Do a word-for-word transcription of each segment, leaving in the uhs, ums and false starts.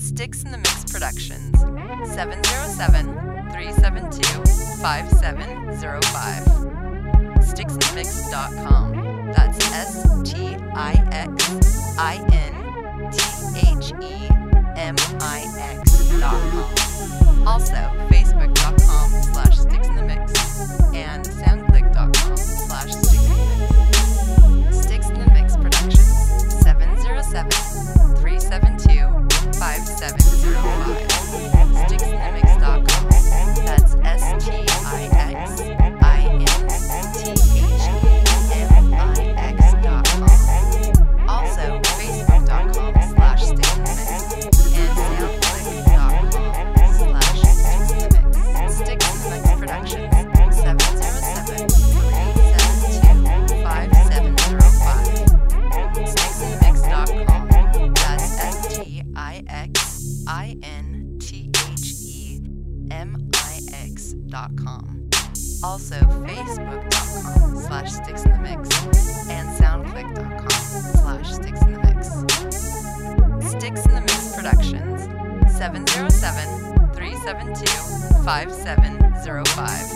Sticks in the Mix Productions, seven zero seven, three seven two, five seven zero five. Stix in the mix dot com. That's S T I X I N T H E M I X dot com. Also, Facebook dot com slash Stix in the Mix and SoundClick dot com slash Stix in the Mix. Stix in the Mix Productions, seven zero seven, three seven two, five seven zero five. Stix in the mix dot com. That's S T I X I N T H E M I X dot com. Also, Facebook dot com slash Stix in the Mix and SoundClick dot com slash Stix in the Mix. Stix in the Mix Productions, seven zero seven, three seven two, five seven zero five. Stix in the mix dot com. That's S T I X I N T H E M I X dot com. Also, Facebook dot com slash Stix in the Mix and SoundClick dot com slash Stix in the Mix. Stix in the Mix Productions, seven zero seven, three seven two, five seven zero five.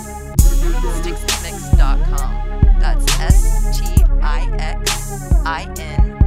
Stix in the mix dot com. That's S T I X I N